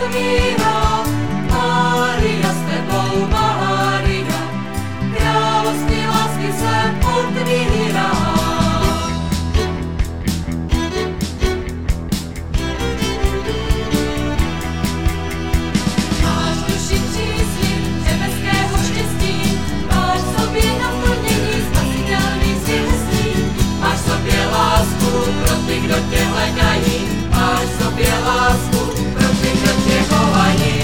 otvírá. Mária, s tebou, Mária, království lásky se otvírá. Máš duši příslib nebeského štěstí, máš v sobě naplnění spasitelných svědectví. Máš v sobě lásku pro ty, kdo tě hledají, máš v sobě lásku pro ty, kdo tě chovají.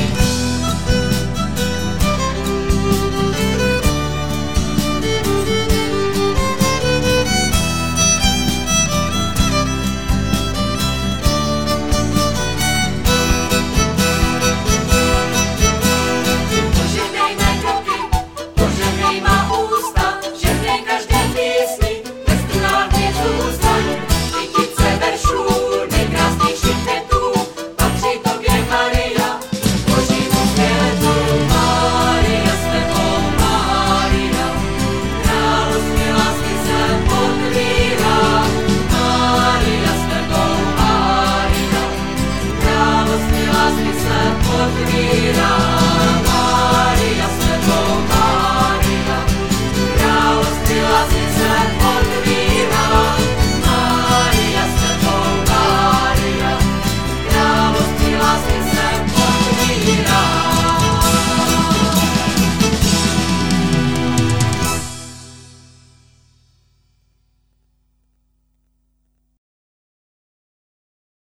Požehnej mé kroky, požehnej má ústa, žehnej každé písni, ve strunách mi zůstaň. Kytice veršů, nejkrásnějších květů, patří tobě, Maria, božímu světu. Mária, s tebou, Mária, království lásky se otvírá. Mária, s tebou, Mária, království lásky se otvírá.